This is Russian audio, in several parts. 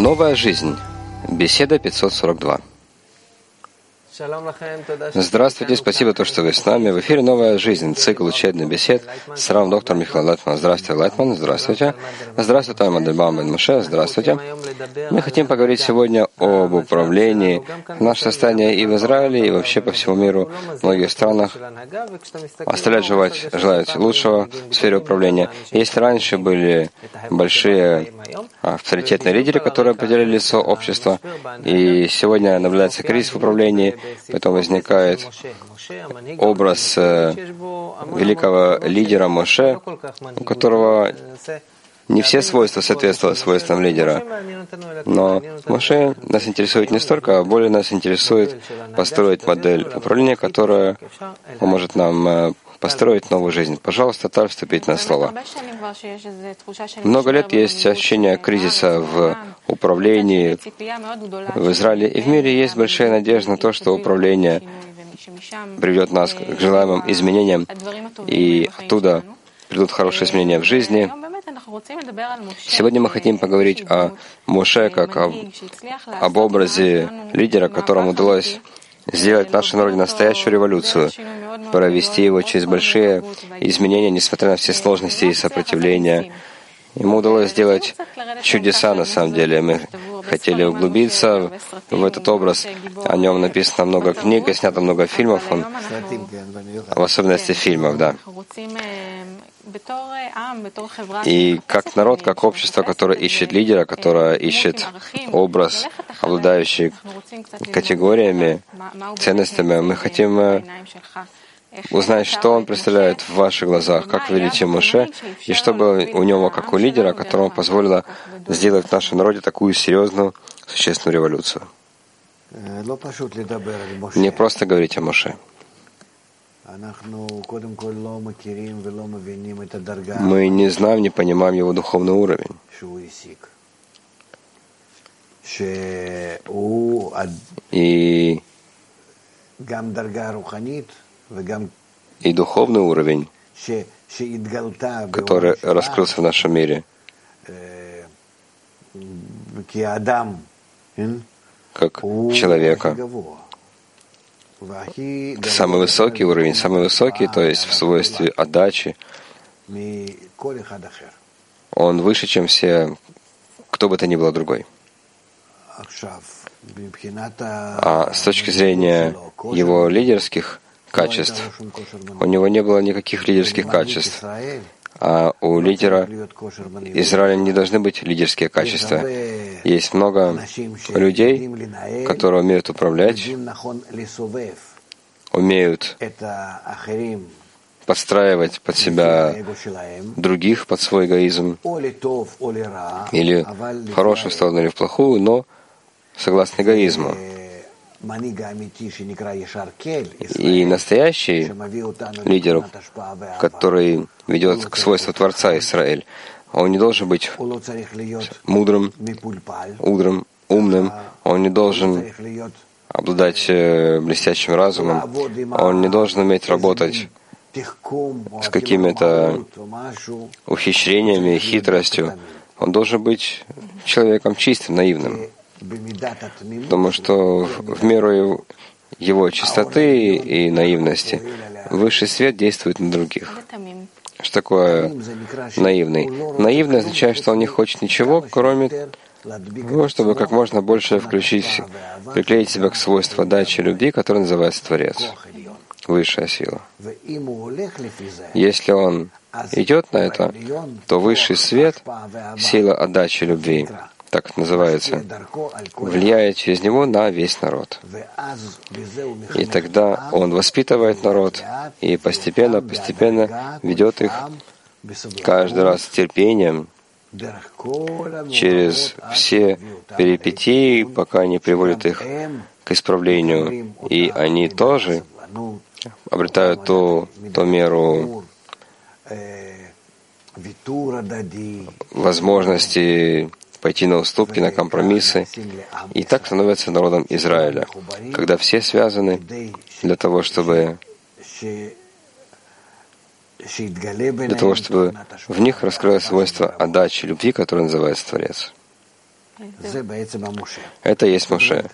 Новая жизнь. Беседа 542. Здравствуйте, спасибо, что вы с нами. В эфире «Новая жизнь», цикл учебных бесед с равным доктором Михаилом Лайтманом. Здравствуйте, Лайтман, здравствуйте. Здравствуйте, Мадельбам бен Моше, здравствуйте. Мы хотим поговорить сегодня об управлении. Наше состояние и в Израиле, и вообще по всему миру, в многих странах желают лучшего в сфере управления. Если раньше были большие авторитетные лидеры, которые определяли лицо общества, и сегодня наблюдается кризис в управлении, поэтому возникает образ великого лидера Моше, у которого не все свойства соответствуют свойствам лидера. Но Моше нас интересует не столько, а более нас интересует построить модель управления, которая поможет нам построить новую жизнь. Пожалуйста, Таль, вступить на слово. Много лет есть ощущение кризиса в управлении в Израиле, и в мире есть большая надежда на то, что управление приведет нас к желаемым изменениям, и оттуда придут хорошие изменения в жизни. Сегодня мы хотим поговорить о Моше как об образе лидера, которому удалось сделать в нашем народе настоящую революцию, провести его через большие изменения, несмотря на все сложности и сопротивления. Ему удалось сделать чудеса, на самом деле. Мы хотели углубиться в этот образ. О нем написано много книг и снято много фильмов, в особенности фильмов, да. И как народ, как общество, которое ищет лидера, которое ищет образ, обладающий категориями, ценностями, мы хотим узнать, что он представляет в ваших глазах, как величие Моше, и что было у него как у лидера, которому позволило сделать в нашем народе такую серьезную, существенную революцию. Не просто говорить о Моше. Мы не знаем, не понимаем его духовный уровень. И духовный уровень, который раскрылся в нашем мире, как человека. Самый высокий уровень, то есть в свойстве отдачи, он выше, чем все, кто бы то ни было другой. А с точки зрения его лидерских качеств, у него не было никаких лидерских качеств. А у лидера Израиля не должны быть лидерские качества. Есть много людей, которые умеют управлять, умеют подстраивать под себя других, под свой эгоизм, или в хорошую сторону, или в плохую, но согласно эгоизму. И настоящий лидер, который ведет к свойству Творца Израиль, он не должен быть мудрым, умным, он не должен обладать блестящим разумом, он не должен уметь работать с какими-то ухищрениями, хитростью. Он должен быть человеком чистым, наивным. Потому что в меру его чистоты и наивности высший свет действует на других. Что такое наивный? Наивный означает, что он не хочет ничего, кроме того, чтобы как можно больше приклеить себя к свойству отдачи любви, которое называется Творец, высшая сила. Если он идет на это, то высший свет, сила отдачи любви, так это называется, влияет через него на весь народ. И тогда он воспитывает народ и постепенно ведет их каждый раз с терпением через все перипетии, пока не приводят их к исправлению. И они тоже обретают ту меру возможности пойти на уступки, на компромиссы, и так становятся народом Израиля, когда все связаны для того, чтобы в них раскрылось свойство отдачи, любви, которое называется Творец. Это есть Моше.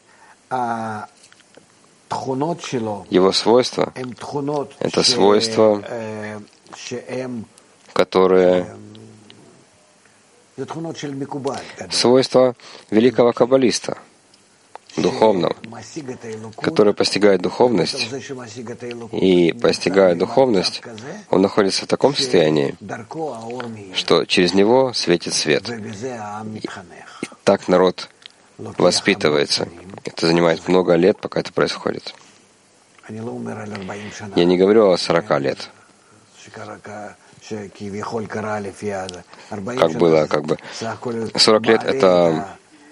Его свойства — это свойства, которые свойства великого каббалиста, духовного, который постигает духовность, и, постигая духовность, он находится в таком состоянии, что через него светит свет. И так народ воспитывается. Это занимает много лет, пока это происходит. Я не говорю о 40 лет. Как было, 40 лет — это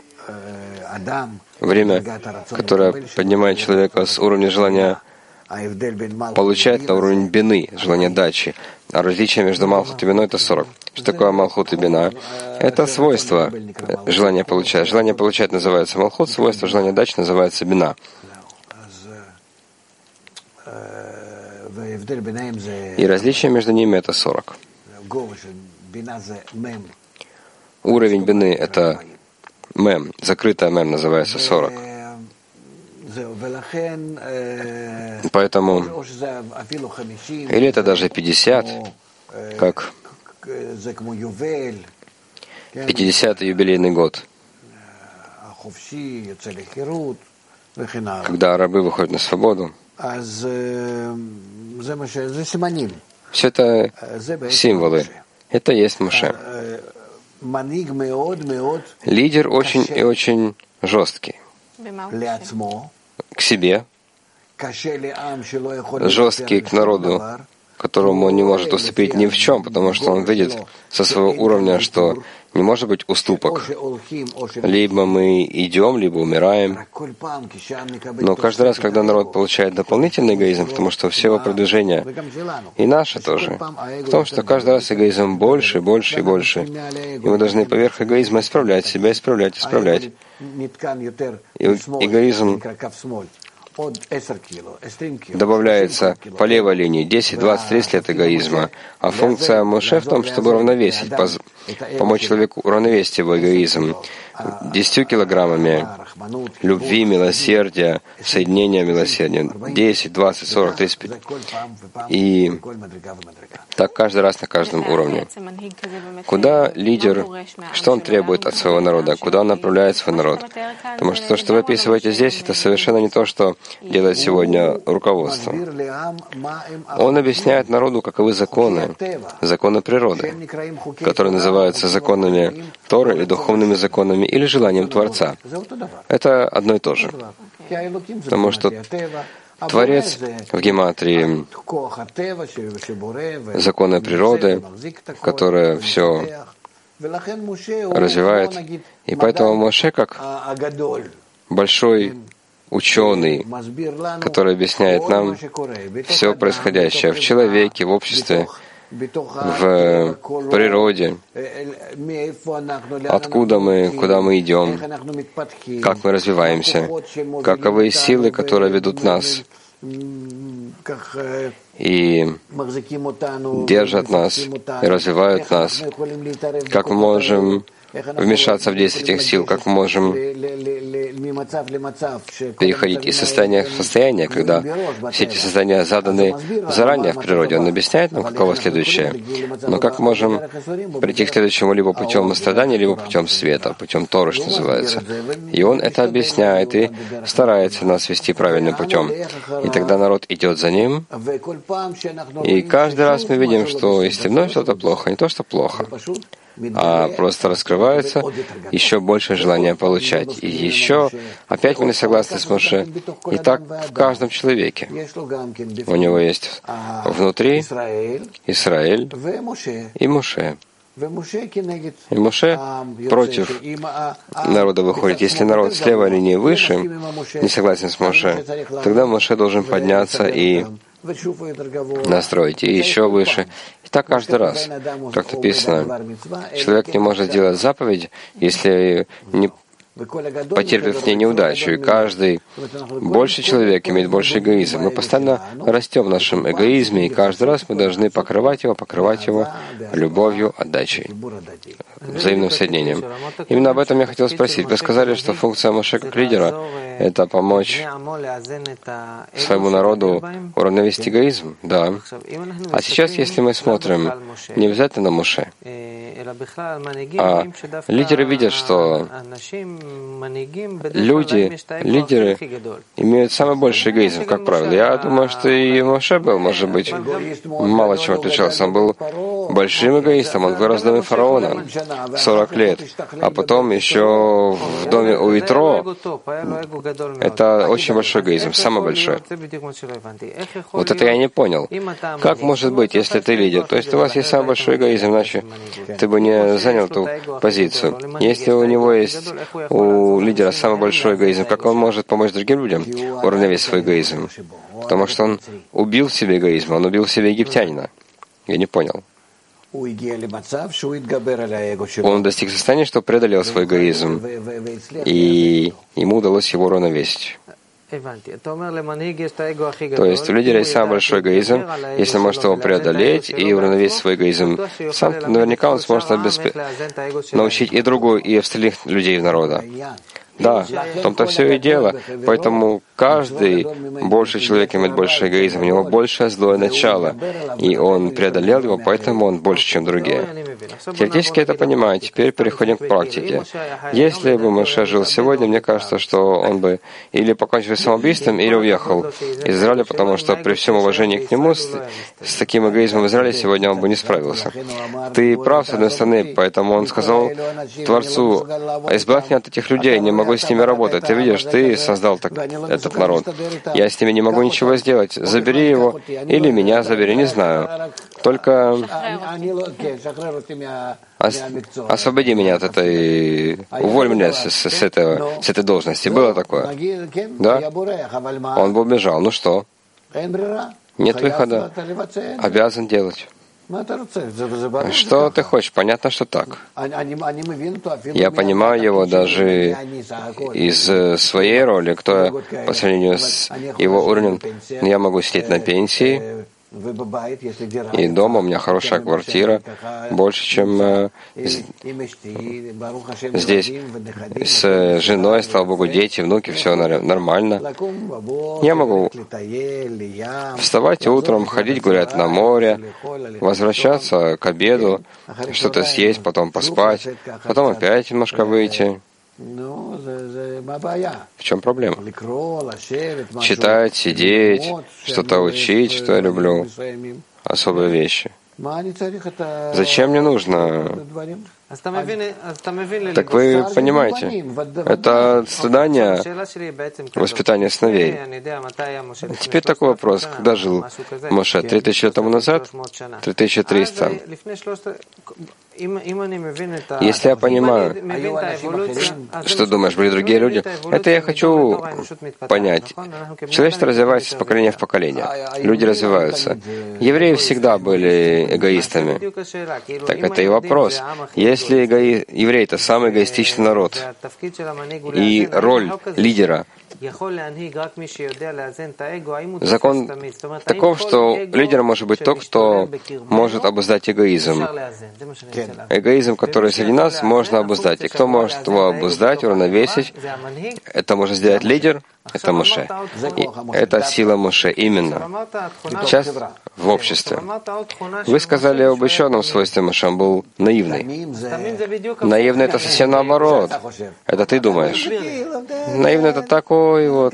время, которое поднимает человека с уровня желания получать на уровень бины, желания дачи. А различие между Малхут и биной — это 40. Что такое Малхут и бина? Это свойство желания получать. Желание получать называется Малхут, свойство желания дачи называется бина. И различие между ними — это 40. Уровень бины — это мем, закрытая мем называется 40. Поэтому, или это даже 50, как 50-й юбилейный год, когда рабы выходят на свободу. Все это символы. Это есть Моше. Лидер очень и очень жесткий к себе, жесткий к народу, которому он не может уступить ни в чем, потому что он видит со своего уровня, что не может быть уступок. Либо мы идем, либо умираем. Но каждый раз, когда народ получает дополнительный эгоизм, потому что все его продвижение, и наше тоже, в том, что каждый раз эгоизм больше, больше и больше. И мы должны поверх эгоизма исправлять себя, исправлять. И эгоизм добавляется по левой линии 10, 20, 30 лет эгоизма. А функция Моше в том, чтобы уравновесить, помочь человеку уравновесить его эгоизм 10 килограммами любви, милосердия, соединения милосердия. 10, 20, 40, 35. И так каждый раз на каждом уровне. Куда лидер, что он требует от своего народа, куда он направляет свой народ? Потому что то, что вы описываете здесь, это совершенно не то, что делает сегодня руководство. Он объясняет народу, каковы законы природы, которые называются законами Торы или духовными законами или желанием Творца. Это одно и то же. Потому что Творец в гематрии — законы природы, которые все развивает. И поэтому Моше, как большой ученый, который объясняет нам все происходящее в человеке, в обществе, в природе, откуда мы, куда мы идем, как мы развиваемся, каковы силы, которые ведут нас и держат нас, и развивают нас, как мы можем вмешаться в действие этих сил, как мы можем переходить из состояния в состояние, когда все эти состояния заданы заранее в природе. Он объясняет нам, каково следующее. Но как мы можем прийти к следующему либо путем страдания, либо путем света, путем Торы, что называется. И он это объясняет и старается нас вести правильным путем. И тогда народ идет за ним. И каждый раз мы видим, что если вновь что-то плохо, не то, что плохо, а просто раскрывается еще больше желания получать. И еще опять мы не согласны с Моше. И так в каждом человеке. У него есть внутри Израиль и Моше. И Моше против народа выходит. Если народ с левой линии выше, не согласен с Моше, тогда Моше должен подняться и настроить, и еще выше. И так каждый раз, как написано, человек не может сделать заповедь, если не потерпит в ней неудачу. И каждый больше человек имеет больше эгоизма. Мы постоянно растем в нашем эгоизме, и каждый раз мы должны покрывать его любовью, отдачей, взаимным соединением. Именно об этом я хотел спросить. Вы сказали, что функция Моше как лидера — это помочь своему народу уравновесить эгоизм. Да. А сейчас, если мы смотрим не обязательно на Моше, а лидеры видят, что лидеры имеют самый большой эгоизм, как правило. Я думаю, что и Моше был, может быть, мало чем отличался. Он был большим эгоистом, он вырос в доме фараона 40 лет, а потом еще в доме у Итро. Это очень большой эгоизм, самый большой. Вот это я не понял. Как может быть, если ты лидер? То есть у вас есть самый большой эгоизм, иначе ты бы не занял эту позицию. Если у него есть, у лидера самый большой эгоизм, как он может помочь другим людям уравновесить свой эгоизм? Потому что он убил в себе эгоизм, он убил в себе египтянина. Я не понял. Он достиг состояния, что преодолел свой эгоизм, и ему удалось его уравновесить. То есть у лидера есть самый большой эгоизм, если он может его преодолеть и уравновесить свой эгоизм сам, наверняка он сможет научить и другую, и остальных людей народа. Да, в том-то все и дело. Поэтому каждый больший человек имеет больше эгоизм, у него большее злое начало, и он преодолел его, поэтому он больше, чем другие. Теоретически это понимаю. Теперь переходим к практике. Если бы Моше жил сегодня, мне кажется, что он бы или покончил самоубийством, или уехал из Израиля, потому что при всем уважении к нему, с таким эгоизмом в Израиле сегодня он бы не справился. Ты прав, с одной стороны, поэтому он сказал Творцу: «Избавь меня от этих людей, не могу с ними работать. Ты видишь, ты создал этот народ. Я с ними не могу ничего сделать. Забери его, или меня забери, не знаю. Только освободи меня от этой... Уволь меня с этой должности». Было такое? Да? Он бы убежал. Ну что? Нет выхода. Обязан делать. Что ты хочешь? Понятно, что так. Я понимаю его даже из своей роли, кто я по сравнению с его уровнем. Я могу сидеть на пенсии, и дома у меня хорошая квартира, больше, чем здесь. С женой, слава Богу, дети, внуки, все нормально. Я могу вставать утром, ходить гулять на море, возвращаться к обеду, что-то съесть, потом поспать, потом опять немножко выйти. В чем проблема? Читать, сидеть, что-то учить, что я люблю. Особые вещи. Зачем мне нужно? Так вы понимаете, это страдание, воспитание сыновей. Теперь такой вопрос. Когда жил Моше? 3000 лет тому назад? 3300. Если я понимаю, что думаешь, были другие люди, это я хочу понять. Человечество развивается с поколения в поколение. Люди развиваются. Евреи всегда были эгоистами. Так это и вопрос. Если евреи — это самый эгоистичный народ, и роль лидера, закон таков, что лидером может быть тот, кто может обуздать эгоизм. Эгоизм, который среди нас, можно обуздать. И кто может его обуздать, уравновесить, это может сделать лидер, это Моше. И это сила Моше именно. Сейчас в обществе. Вы сказали об еще одном свойстве Моше, он был наивный. Наивный — это совсем наоборот. Это ты думаешь. Наивный — это такой вот.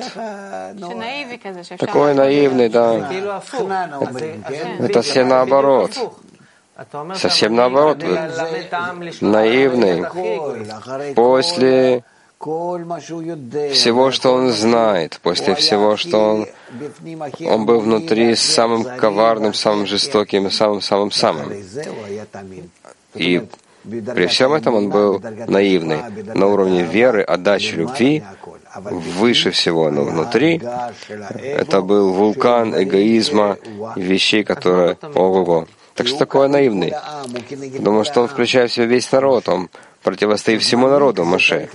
Такой наивный, да. Это все наоборот. Совсем наоборот. Наивный. После всего, что он знает, после всего, что он был внутри самым коварным, самым жестоким, самым-самым-самым. И при всем этом он был наивный, на уровне веры, отдачи, любви, выше всего, но внутри это был вулкан эгоизма и вещей, которые... Ого-го. Так что такое наивный? Потому что он включает в себя весь народ, он противостоит всему народу, Моше.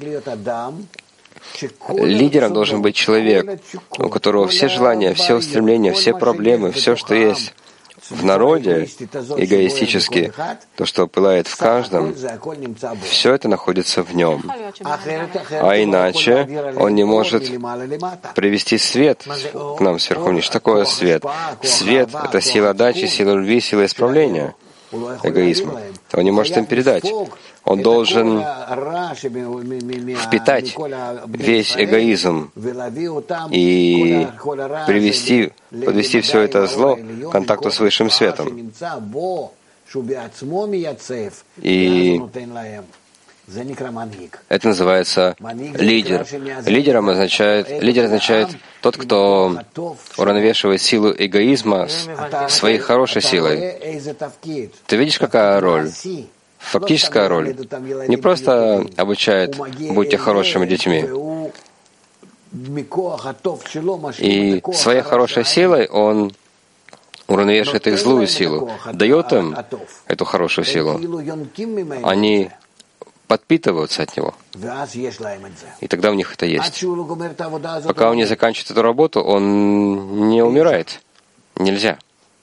Лидером должен быть человек, у которого все желания, все устремления, все проблемы, все, что есть, в народе, эгоистически, то, что пылает в каждом, все это находится в нем. А иначе он не может привести свет к нам сверху вниз. Что такое свет? Свет — это сила дачи, сила любви, сила исправления эгоизма. Он не может им передать. Он должен впитать весь эгоизм и подвести все это зло к контакту с высшим светом. И это называется лидер. Лидер означает тот, кто уравновешивает силу эгоизма своей хорошей силой. Ты видишь, какая роль? Фактическая роль. Не просто обучает «будьте хорошими детьми». И своей хорошей силой он уравновешивает их злую силу, дает им эту хорошую силу. Они подпитываются от него. И тогда у них это есть. Пока он не заканчивает эту работу, он не умирает. Нельзя.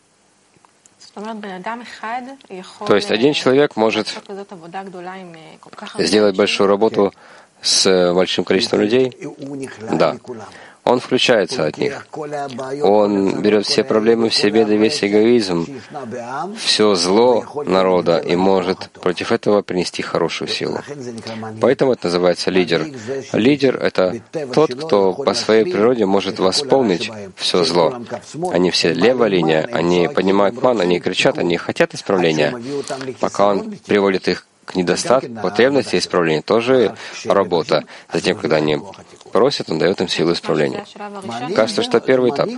То есть один человек может сделать большую работу с большим количеством людей. Да. Он включается от них. Он берет все проблемы в себе, да весь эгоизм, все зло народа и может против этого принести хорошую силу. Поэтому это называется лидер. Лидер — это тот, кто по своей природе может восполнить все зло. Они все левая линия, они понимают ман, они кричат, они хотят исправления. Пока он приводит их к недостатку, потребности исправления, тоже работа. Затем, когда они просят, он дает им силу исправления. Кажется, что первый этап.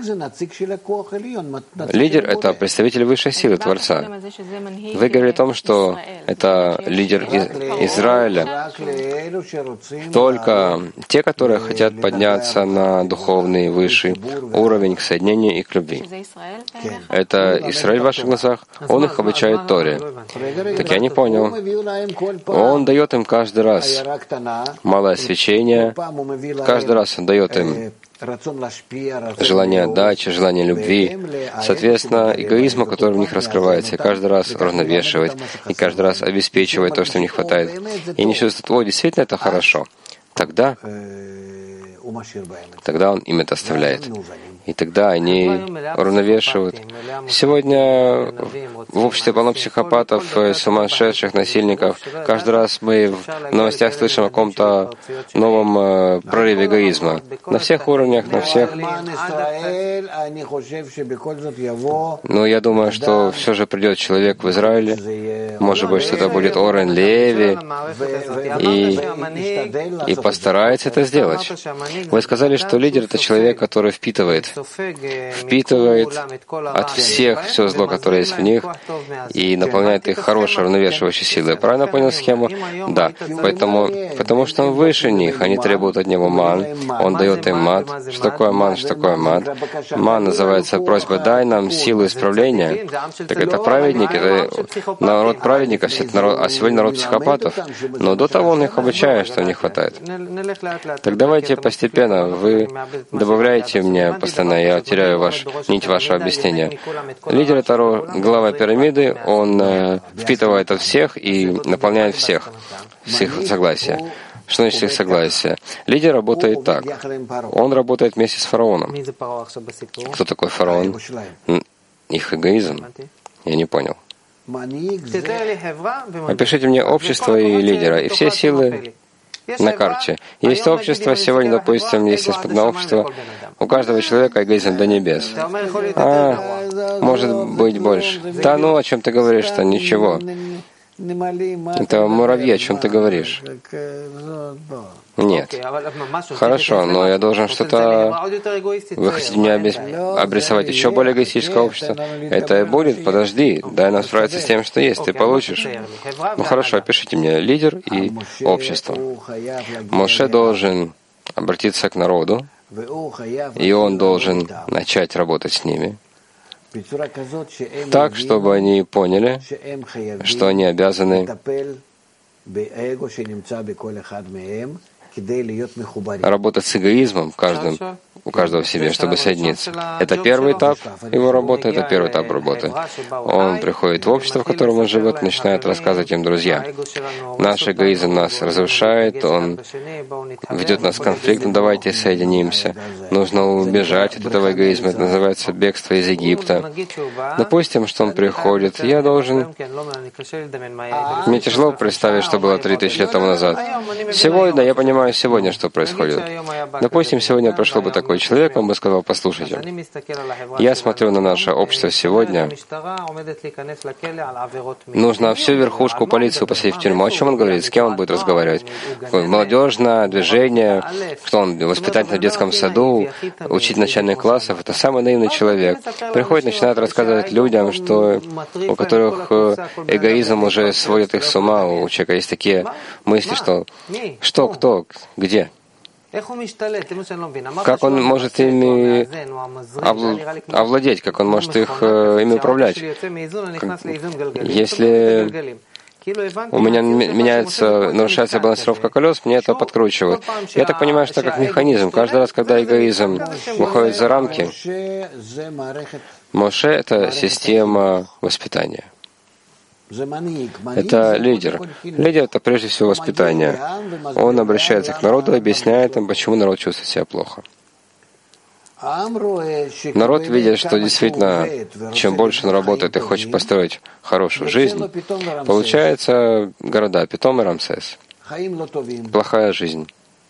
Лидер — это представитель высшей силы Творца. Вы говорили о том, что это лидер Израиля. Только те, которые хотят подняться на духовный высший уровень к соединению и к любви. Это Израиль в ваших глазах? Он их обучает Торе. Так я не понял. Он дает им каждый раз малое свечение, каждый раз он дает им желание отдачи, желание любви, соответственно, эгоизму, который в них раскрывается, и каждый раз уравновешивает, и каждый раз обеспечивает то, что им не хватает. И они чувствуют: о, действительно, это хорошо. Тогда он им это оставляет. И тогда они уравновешивают. Сегодня в обществе полно психопатов, сумасшедших, насильников. Каждый раз мы в новостях слышим о каком-то новом прорыве эгоизма. На всех уровнях, на всех. Но я думаю, что все же придет человек в Израиле. Может быть, что это будет Орен Леви. И постарается это сделать. Вы сказали, что лидер — это человек, который впитывает от всех все зло, которое есть в них, и наполняет их хорошей, равновешивающей силой. Правильно понял схему? Да. Потому что он выше них, они требуют от него ман, он дает им мат. Что такое ман, что такое мат? Ман называется просьба: дай нам силу исправления. Так это праведники, это народ праведников, а сегодня народ психопатов. Но до того он их обучает, что не хватает. Так давайте постепенно, вы добавляете мне постоянно, я теряю нить вашего объяснения. Лидер — это глава пирамиды, он впитывает от всех и наполняет всех с их согласия. Что значит их согласие? Лидер работает так. Он работает вместе с фараоном. Кто такой фараон? Их эгоизм. Я не понял. Опишите мне общество и лидера, и все силы на карте. Есть общество, сегодня, допустим, есть одно общество, у каждого человека эгоизм до небес. Может быть больше. Да ну, о чем ты говоришь-то? Ничего. Это муравьи, о чем ты говоришь? Нет. Хорошо, но я должен что-то... Вы хотите мне обрисовать еще более эгоистическое общество? Это и будет? Подожди, дай нам справиться с тем, что есть, ты получишь. Ну хорошо, опишите мне лидер и общество. Моше должен обратиться к народу, и он должен начать работать с ними, так, чтобы они поняли, что они обязаны работать с эгоизмом у каждого в себе, чтобы соединиться. Это первый этап его работы, это первый этап работы. Он приходит в общество, в котором он живет, начинает рассказывать им друзьям. Наш эгоизм нас разрушает, он ведет нас в конфликт, ну давайте соединимся. Нужно убежать от этого эгоизма, это называется бегство из Египта. Допустим, что он приходит, я должен... Мне тяжело представить, что было 3000 лет тому назад. Сегодня, я понимаю сегодня, что происходит. Допустим, сегодня пришел бы такой человек, он бы сказал: послушайте, я смотрю на наше общество сегодня, нужно всю верхушку полиции посадить в тюрьму. О чем он говорит? С кем он будет разговаривать? Молодежное движение, что он воспитатель в детском саду, учитель начальных классов. Это самый наивный человек. Приходит, начинает рассказывать людям, что у которых эгоизм уже сводит их с ума. У человека есть такие мысли, что, кто, где. Как он может ими овладеть, как он может ими управлять? Если у меня нарушается балансировка колес, мне это подкручивают. Я так понимаю, что как механизм. Каждый раз, когда эгоизм выходит за рамки, Моше — это система воспитания. Это лидер. Лидер — это прежде всего воспитание. Он обращается к народу и объясняет им, почему народ чувствует себя плохо. Народ видит, что действительно, чем больше он работает и хочет построить хорошую жизнь, получается города Питом и Рамсес. Плохая жизнь.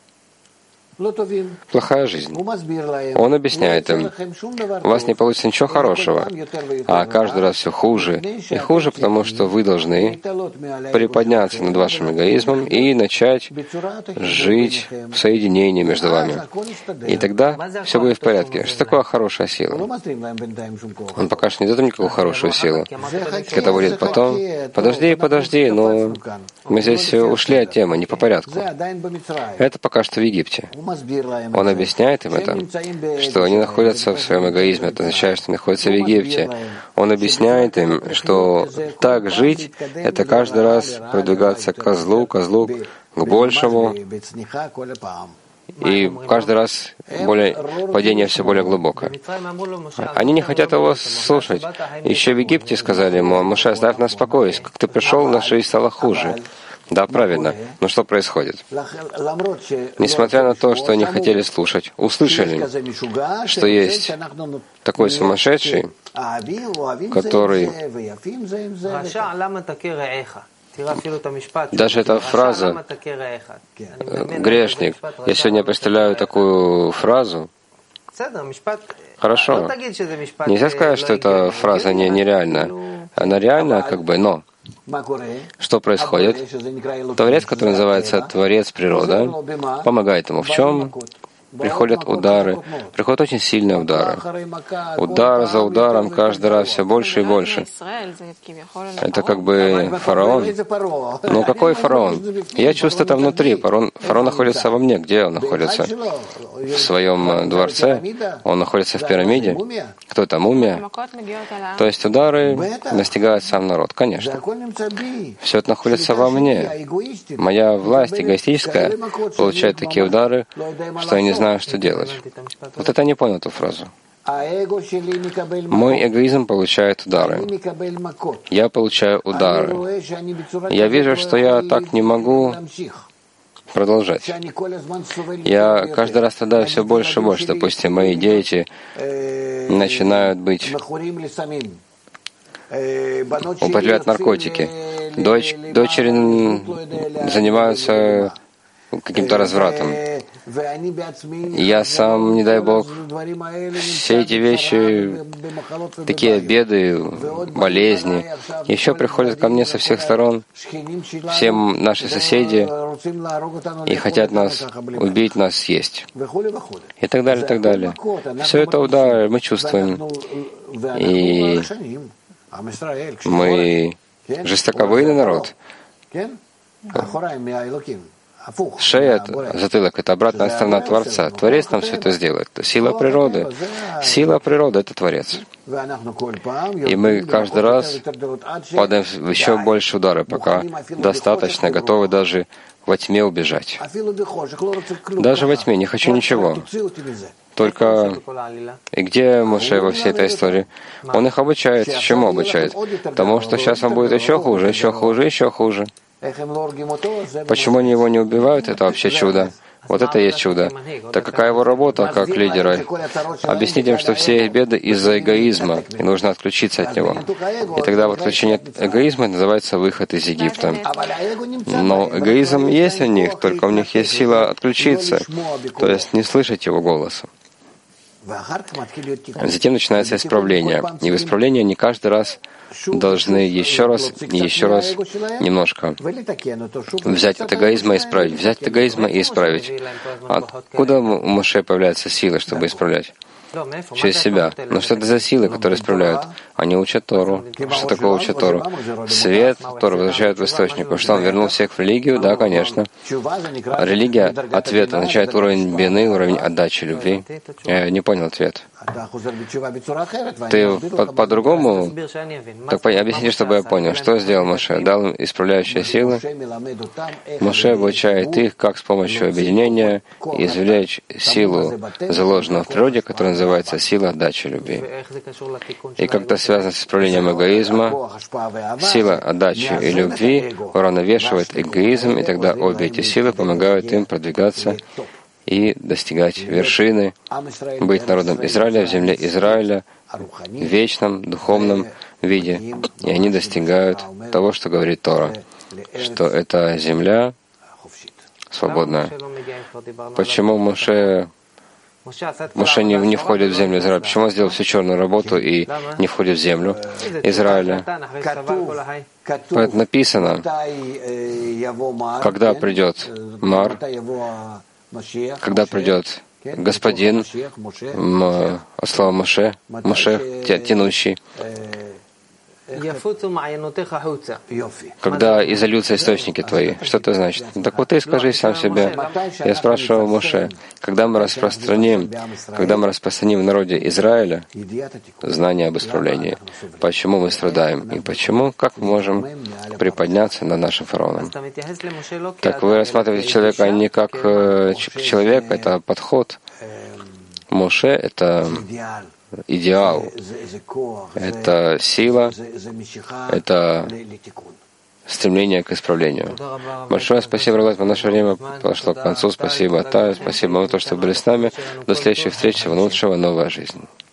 Плохая жизнь. Он объясняет им, у вас не получится ничего хорошего, а каждый раз все хуже и хуже, потому что вы должны приподняться над вашим эгоизмом и начать жить в соединении между вами. И тогда все будет в порядке. Что такое хорошая сила? Он пока что не дает им никакую хорошую силу. Это будет потом. Подожди, но мы здесь ушли от темы, не по порядку. Это пока что в Египте. Он объясняет им это, что они находятся в своем эгоизме, это означает, что они находятся в Египте. Он объясняет им, что так жить — это каждый раз продвигаться к козлу, к большему, и каждый раз падение все более глубокое. Они не хотят его слушать. Еще в Египте сказали ему: Моше, оставь нас в покое, как ты пришел, наша жизнь стала хуже. Да, правильно. Но что происходит? Несмотря на то, что они хотели слушать, услышали, что есть такой сумасшедший, который... Даже эта фраза «грешник», я сегодня представляю такую фразу. Хорошо. Нельзя сказать, что эта фраза нереальна. Она реальна, но... Что происходит? Творец, который называется Творец природа, помогает ему в чем? Приходят удары, приходят очень сильные удары. Удар за ударом, каждый раз все больше и больше. Это фараон. Ну какой фараон? Я чувствую это внутри. Фараон находится во мне. Где он находится? В своем дворце? Он находится в пирамиде? Кто это? Мумия? То есть удары настигают сам народ. Конечно. Все это находится во мне. Моя власть эгоистическая получает такие удары, что я не знаю, что делать. Вот это я не понял эту фразу. Мой эгоизм получает удары. Я получаю удары. Я вижу, что я так не могу продолжать. Я каждый раз страдаю все больше и больше. Допустим, мои дети начинают употреблять наркотики. Дочери занимаются каким-то развратом. Я сам, не дай Бог, все эти вещи, такие беды, болезни, еще приходят ко мне со всех сторон, все наши соседи, и хотят нас убить, нас съесть. И так далее, и так далее. Все это удары мы чувствуем. И мы жестоковыйный народ. Шея, затылок — это обратная сторона Творца. Творец нам все это сделает. Сила природы. Сила природы — это Творец. И мы каждый раз падаем в еще больше удары, пока достаточно, готовы даже во тьме убежать. Даже во тьме не хочу ничего. Только и где Моше во всей этой истории? Он их обучает. Чему обучает? Тому, что сейчас он будет еще хуже, еще хуже, еще хуже. Почему они его не убивают? Это вообще чудо. Вот это и есть чудо. Так какая его работа как лидера? Объяснить им, что все их беды из-за эгоизма, и нужно отключиться от него. И тогда вот отключение от эгоизма называется выход из Египта. Но эгоизм есть у них, только у них есть сила отключиться, то есть не слышать его голоса. Затем начинается исправление. И в исправлении они каждый раз должны еще раз, немножко взять от эгоизма и исправить, взять от эгоизма и исправить. Откуда у Моше появляется сила, чтобы исправлять? Через себя. Но что это за силы, которые исправляют? Они учат Тору. Что такое учат Тору? Свет Тору возвращают в источник. Что он вернул всех в религию? Да, конечно. Религия — ответ, означает уровень бины, уровень отдачи, любви. Я не понял ответ. Ты по-другому? Так объясни, чтобы я понял. Что сделал Моше? Дал им исправляющие силы. Моше обучает их, как с помощью объединения извлечь силу, заложенную в природе, которая называется сила отдачи любви. И как-то связано с исправлением эгоизма, сила отдачи и любви уравновешивает эгоизм, и тогда обе эти силы помогают им продвигаться и достигать вершины, быть народом Израиля в земле Израиля в вечном духовном виде. И они достигают того, что говорит Тора, что это земля свободная. Почему Моше не входит в землю Израиля? Почему он сделал всю черную работу и не входит в землю Израиля? Это написано, когда придет Мар, когда придет Господин, слава Моше, тянущий, когда изольются источники твои. Что это значит? Так вот ты скажи сам себе. Я спрашивал Моше, когда мы распространим в народе Израиля знание об исправлении, почему мы страдаем и почему, как мы можем приподняться над нашим фараоном. Так вы рассматриваете человека не как человека, это подход. Моше — это идеал, это сила, это стремление к исправлению. Большое спасибо, Рабат, наше время подошло к концу. Спасибо, Тай, спасибо вам за то, что были с нами. До следующей встречи, всего лучшего, новая жизнь.